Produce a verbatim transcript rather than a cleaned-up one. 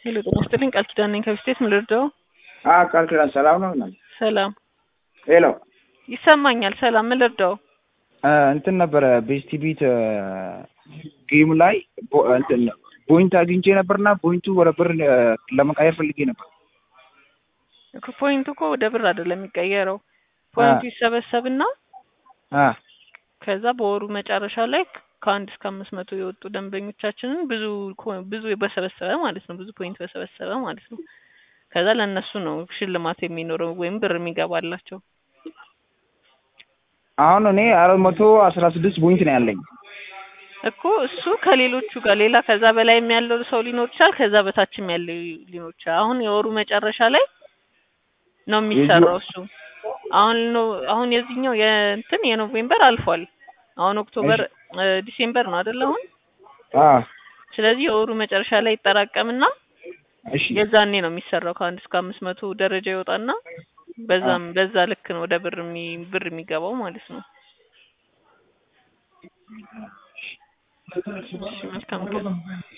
ሄሎ ጤና ይስጥልኝ ቃል ኪዳን ነኝ ከብስቴት ምን ልርዳው? አዎ ቃል ኪዳን ሰላም ነው እናት? ሰላም ሄሎ ይሰማኛል። ሰላም ምን ልርዳው? እንትን ነበረ ቤስቲ ቢት ጌም ላይ እንትን ፖይንት አግኝቼ ነበርና ፖይንቱ ወደ ብር ለመቀየር ፈልጌ ነበር። እኮ ፖይንቱ እኮ ወደ ብር አይደለም የሚቀየረው። ፖይንቱ ይሰበሰብና አ ከዛ በወሩ መጨረሻ ላይ ከአንድ እስከ አምስት መቶ የወጡ ደንበኞቻችንን ብዙ ብዙ በሰበሰበ ማለት ነው ብዙ ፖይንት በሰበሰበ ማለት ነው። ከዛ ለነሱ ነው ሽልማት የሚኖረው ወይም ብር የሚገባላቸው። አሁን እኔ አራት መቶ አስራ ስድስት ፖይንት ነው ያለኝ እኮ እሱ ከሌሎቹ ጋር ሌላ ከዛ በላይም ያለው ሰው ሊኖር ይችላል ከዛ በታችም ያለው ሊኖር ይችላል። አሁን የወሩ መጨረሻ ላይ ነው የሚሰራው እሱ። አሁን ነው አሁን የዚህኛው የእንትን የኖቬምበር አልፏል። አሁን ኦክቶበር ዲሴምበር ነው አይደል አሁን? አ ስለዚህ የወሩ መጨረሻ ላይ ይጠራቀምና እሺ የዛኔ ነው የሚሰራው ከአንድ እስከ አምስት መቶ ደረጃ ይወጣና በዛም በዛ ልክ ነው ወደ ብር የሚ ብር የሚገባው ማለት ነው። እሺ መልካም